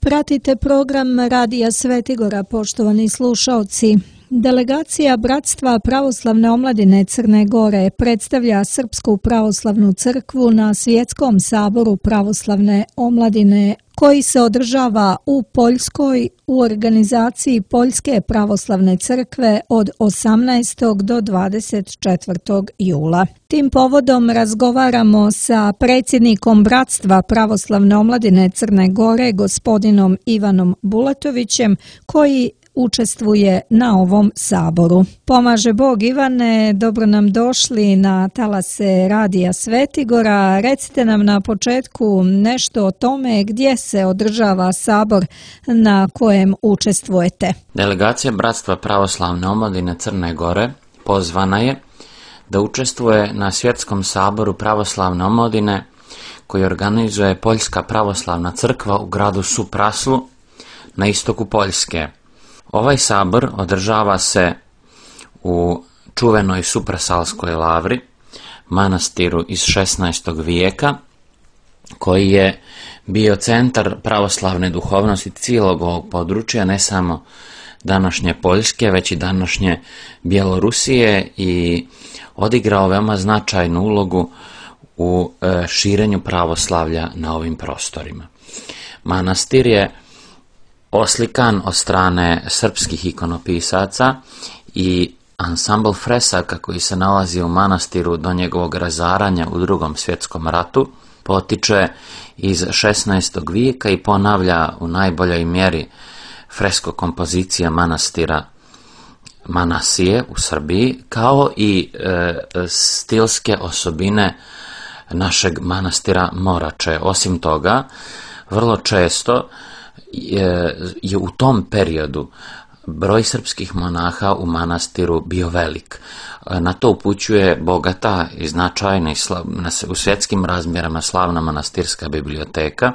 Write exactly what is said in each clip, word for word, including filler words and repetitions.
Pratite program Radija Svetigora, poštovani slušaoci. Delegacija Bratstva pravoslavne omladine Crne Gore predstavlja Srpsku pravoslavnu crkvu na Svjetskom saboru pravoslavne omladine koji se održava u Poljskoj u organizaciji Poljske pravoslavne crkve od osamnaestog do dvadeset četvrtog jula. Tim povodom razgovaramo sa predsjednikom Bratstva pravoslavne omladine Crne Gore, gospodinom Ivanom Bulatovićem, koji učestvuje na ovom saboru. Pomaže Bog, Ivane, dobro nam došli na talase Radija Svetigora. Recite nam na početku nešto o tome gdje se održava sabor na kojem učestvujete. Delegacija Bratstva pravoslavne omladine Crne Gore pozvana je da učestvuje na Svjetskom saboru pravoslavne omladine koji organizuje Poljska pravoslavna crkva u gradu Supraslu na istoku Poljske. Ovaj sabor održava se u čuvenoj Suprasalskoj lavri, manastiru iz šesnaestog vijeka, koji je bio centar pravoslavne duhovnosti cijelog ovog područja, ne samo današnje Poljske, već i današnje Bjelorusije, i odigrao veoma značajnu ulogu u širenju pravoslavlja na ovim prostorima. Manastir je oslikan od strane srpskih ikonopisaca i ansambl fresaka koji se nalazi u manastiru do njegovog razaranja u Drugom svjetskom ratu potiče iz šesnaestog vijeka i ponavlja u najboljoj mjeri fresko kompozicija manastira Manasije u Srbiji, kao i e, stilske osobine našeg manastira Morače. Osim toga, vrlo često je, je u tom periodu broj srpskih monaha u manastiru bio velik. Na to upućuje bogata i značajna u svjetskim razmjerama slavna manastirska biblioteka,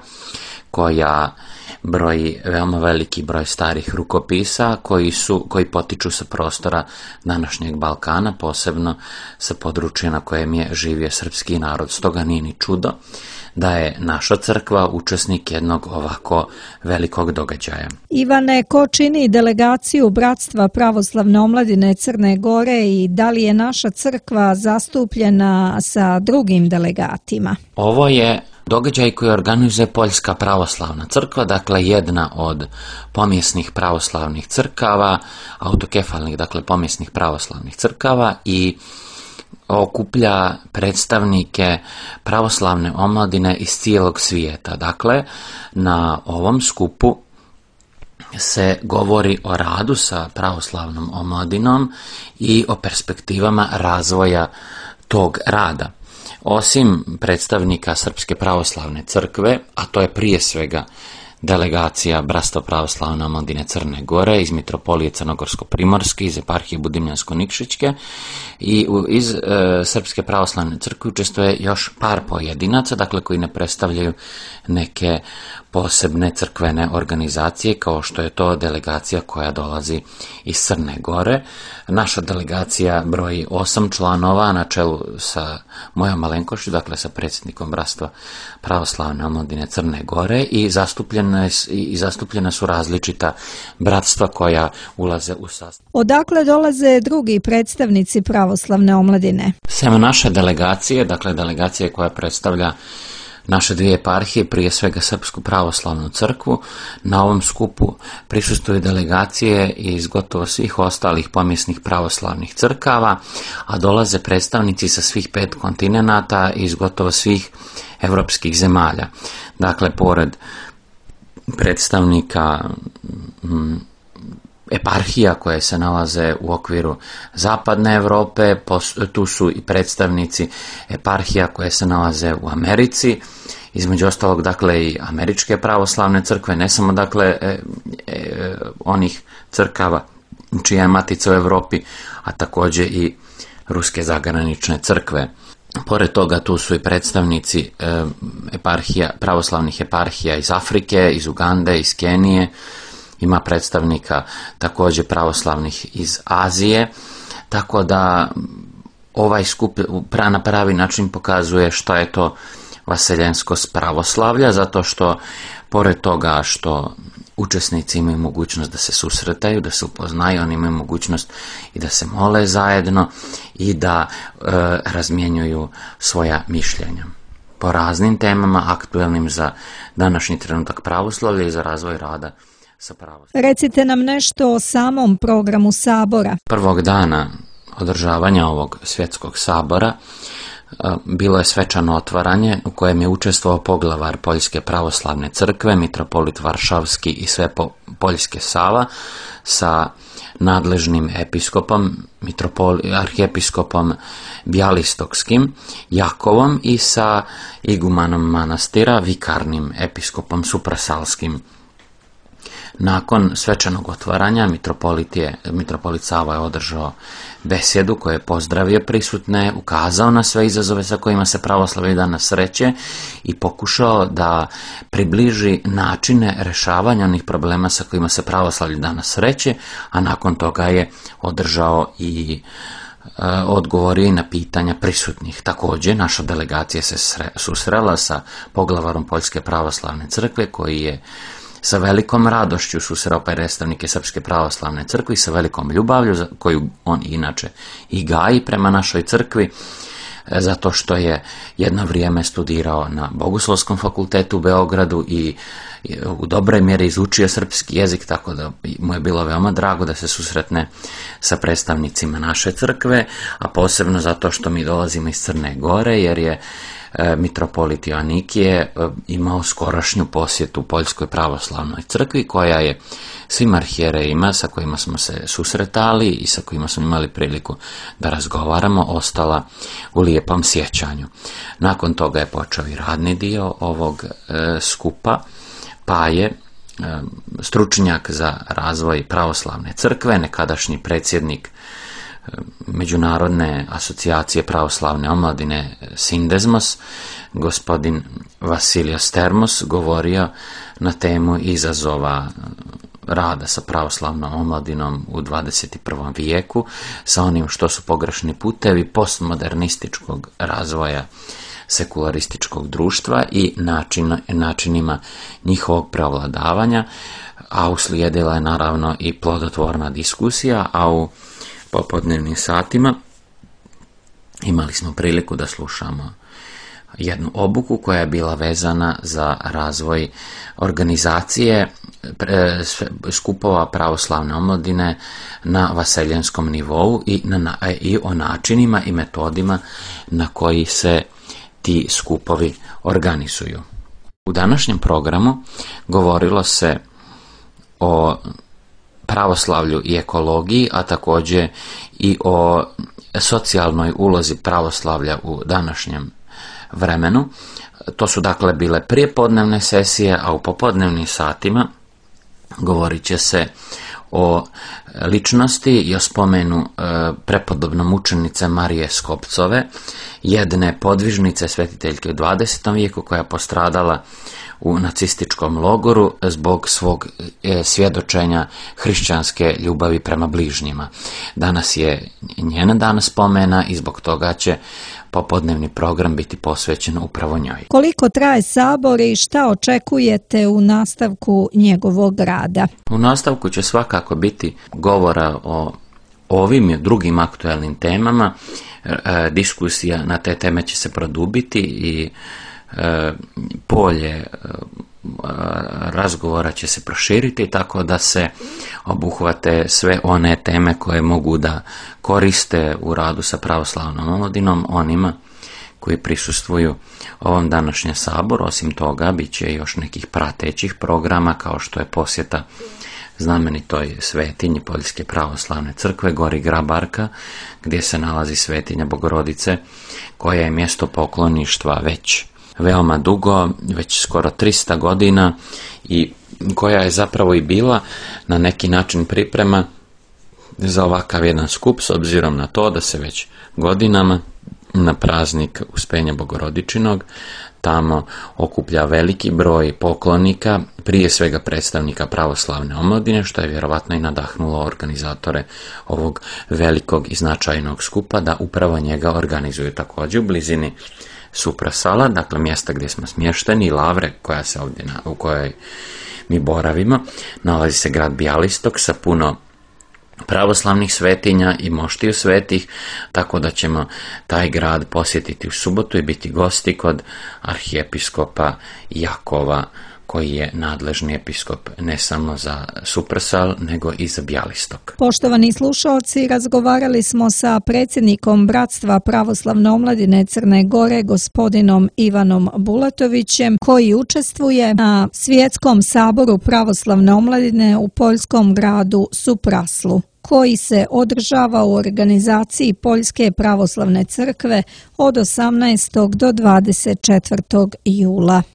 koja broji veoma veliki broj starih rukopisa koji su koji potiču sa prostora današnjeg Balkana, posebno sa područja na kojem je živio srpski narod. Stoga nije ni čudo da je naša crkva učesnik jednog ovako velikog događaja. Ivane, ko čini delegaciju Bratstva pravoslavne omladine Crne Gore i da li je naša crkva zastupljena sa drugim delegatima? Ovo je događaj koji organizuje Poljska pravoslavna crkva, dakle jedna od pomjesnih pravoslavnih crkava, autokefalnih, dakle pomjesnih pravoslavnih crkava, i okuplja predstavnike pravoslavne omladine iz cijelog svijeta. Dakle, na ovom skupu se govori o radu sa pravoslavnom omladinom i o perspektivama razvoja tog rada. Osim predstavnika Srpske pravoslavne crkve, a to je prije svega delegacija Bratstva pravoslavne omladine Crne Gore iz Mitropolije Crnogorsko-Primorske, iz eparhije Budimljansko-Nikšićke, i iz e, Srpske pravoslavne crkve učestvuje još par pojedinaca, dakle koji ne predstavljaju neke posebne crkvene organizacije, kao što je to delegacija koja dolazi iz Crne Gore. Naša delegacija broji osam članova na čelu sa mojom malenkošću, dakle sa predsjednikom Bratstva pravoslavne omladine Crne Gore, i zastupljena, i zastupljena su različita bratstva koja ulaze u sastav. Odakle dolaze drugi predstavnici pravoslavne omladine? Sem naše delegacije, dakle delegacije koja predstavlja naše dvije eparhije, prije svega Srpsku pravoslavnu crkvu, na ovom skupu prisustvuju delegacije iz gotovo svih ostalih pomjesnih pravoslavnih crkava, a dolaze predstavnici sa svih pet kontinenata iz gotovo svih evropskih zemalja. Dakle, pored predstavnika mm, eparhija koje se nalaze u okviru zapadne Europe, tu su i predstavnici eparhija koje se nalaze u Americi, između ostalog dakle i američke pravoslavne crkve, ne samo dakle e, e, onih crkava čija je matica u Europi, a također i ruske zagranične crkve. Pored toga tu su i predstavnici e, eparhija, pravoslavnih eparhija iz Afrike, iz Ugande, iz Kenije, ima predstavnika također pravoslavnih iz Azije, tako da ovaj skup na pravi način pokazuje što je to vaseljenskost pravoslavlja, zato što Pored toga što učesnici imaju mogućnost da se susretaju, da se upoznaju, oni imaju mogućnost i da se mole zajedno i da e, razmjenjuju svoja mišljenja po raznim temama aktuelnim za današnji trenutak pravoslavlja i za razvoj rada sa pravoslavljem. Recite nam nešto o samom programu sabora. Prvog dana održavanja ovog svjetskog sabora bilo je svečano otvaranje u kojem je učestvovao poglavar Poljske pravoslavne crkve, mitropolit Varšavski i sve Poljske Sava sa nadležnim episkopom, arhijepiskopom Bjalistokskim, Jakovom i sa igumanom manastira, vikarnim episkopom Suprasalskim. Nakon svečanog otvaranja mitropolit, je, mitropolit Sava je održao besjedu koju je pozdravio prisutne, ukazao na sve izazove sa kojima se pravoslavlje danas sreće i pokušao da približi načine rješavanja onih problema sa kojima se pravoslavlje danas sreće, a nakon toga je održao i e, odgovorio i na pitanja prisutnih. Također, naša delegacija se sre, susrela sa poglavarom Poljske pravoslavne crkve koji je sa velikom radošću susreo predstavnike Srpske pravoslavne crkve i sa velikom ljubavlju koju on inače i gaji prema našoj crkvi, zato što je jedno vrijeme studirao na Bogoslovskom fakultetu u Beogradu i u dobroj mjeri izučio srpski jezik, tako da mu je bilo veoma drago da se susretne sa predstavnicima naše crkve, a posebno zato što mi dolazimo iz Crne Gore, jer je mitropolit Joanikije imao skorašnju posjetu Poljskoj pravoslavnoj crkvi, koja je svim arhijerejima sa kojima smo se susretali i sa kojima smo imali priliku da razgovaramo ostala u lijepom sjećanju. Nakon toga je počeo i radni dio ovog e, skupa, pa je e, stručnjak za razvoj pravoslavne crkve, nekadašnji predsjednik Međunarodne asocijacije pravoslavne omladine Sindezmos, gospodin Vasilijos Termos, govorio na temu izazova rada sa pravoslavnom omladinom u dvadeset prvom vijeku, sa onim što su pogrešni putevi postmodernističkog razvoja sekularističkog društva i način, načinima njihovog prevladavanja, a uslijedila je naravno i plodotvorna diskusija, a u popodnevnim satima imali smo priliku da slušamo jednu obuku koja je bila vezana za razvoj organizacije skupova pravoslavne omladine na vaseljenskom nivou i, na, i o načinima i metodima na koji se ti skupovi organizuju. U današnjem programu govorilo se o pravoslavlju i ekologiji, a također i o socijalnoj ulozi pravoslavlja u današnjem vremenu. To su dakle bile prijepodnevne sesije, a u popodnevnim satima govorit će se o ličnosti i o spomenu e, prepodobno mučenice Marije Skopcove, jedne podvižnice svetiteljke u dvadesetom vijeku koja je postradala u nacističkom logoru zbog svog e, svjedočenja hrišćanske ljubavi prema bližnjima. Danas je njena dan spomena i zbog toga će popodnevni program biti posvećen upravo njoj. Koliko traje sabor i šta očekujete u nastavku njegovog rada? U nastavku će svakako biti govora o ovim i drugim aktuelnim temama. E, diskusija na te teme će se produbiti i e, polje e, razgovora će se proširiti tako da se obuhvate sve one teme koje mogu da koriste u radu sa pravoslavnom omladinom onima koji prisustvuju ovom današnjem saboru. Osim toga, bit će još nekih pratećih programa kao što je posjeta znamenitoj svetinji Poljske pravoslavne crkve, Gori Grabarka, gdje se nalazi svetinja Bogorodice, koja je mjesto pokloništva već veoma dugo, već skoro tristo godina i koja je zapravo i bila na neki način priprema za ovakav jedan skup, s obzirom na to da se već godinama na praznik Uspenja Bogorodičinog tamo okuplja veliki broj poklonika, prije svega predstavnika pravoslavne omladine, što je vjerovatno i nadahnulo organizatore ovog velikog i značajnog skupa da upravo njega organizuju. Također u blizini Suprasala, dakle mjesta gdje smo smješteni, i Lavre koja se ovdje na, u kojoj mi boravimo, nalazi se grad Bjalistok sa puno pravoslavnih svetinja i moštiju svetih, tako da ćemo taj grad posjetiti u subotu i biti gosti kod arhijepiskopa Jakova, koji je nadležni episkop ne samo za Suprasal, nego i za Bjalistok. Poštovani slušalci, razgovarali smo sa predsjednikom Bratstva pravoslavne omladine Crne Gore, gospodinom Ivanom Bulatovićem, koji učestvuje na Svjetskom saboru pravoslavne omladine u poljskom gradu Supraslu, koji se održava u organizaciji Poljske pravoslavne crkve od osamnaestog do dvadeset četvrtog jula.